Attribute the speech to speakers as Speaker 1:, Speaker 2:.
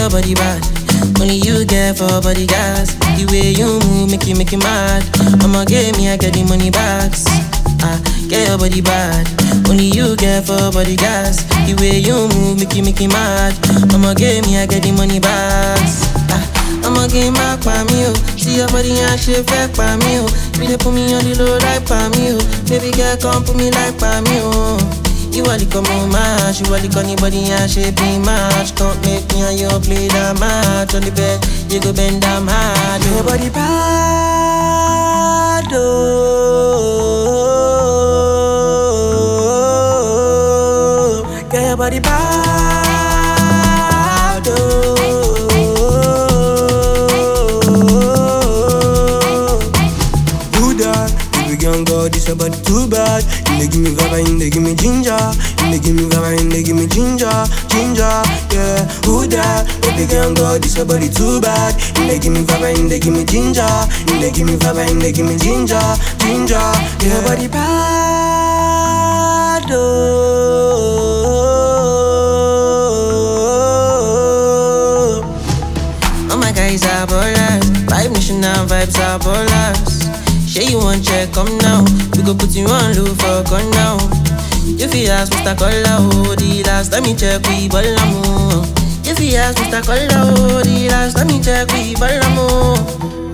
Speaker 1: your body bad. Only you get for body gas. The way you move, make you mad. I'ma give me, I get the money back. Get your body bad. Only you get for body gas. The way you move, make you mad. I'ma give me, I get the money back. I'ma get back by me, oh. See your body and shit back by me, oh. You dey put me on the low like by me, oh. Baby girl, come put me like by me, oh. You are the come on match, you are the funny body and shape be match. Come make me and you play that match on the bed. You go bend down hard. Your body bad, oh. Get your body bad, oh. Young girl, this your body too bad. You dey give me vibe and you dey give me ginger. You dey give me vibe and you dey give me ginger, ginger, yeah. Who that? Baby young girl, this your body too bad. You dey give me vibe and you dey give me ginger. You dey give me vibe and you dey give me ginger, ginger, yeah. Your body bad, oh. All my guys are ballers. Vibe Nation and vibes are ballers. Say you want check, come now. We go put you on low for gun now. If you ask Mr. Kola, oh, the last time me check, we ballamo. If you ask Mr. Kola, oh, the last time me check, we ballamo.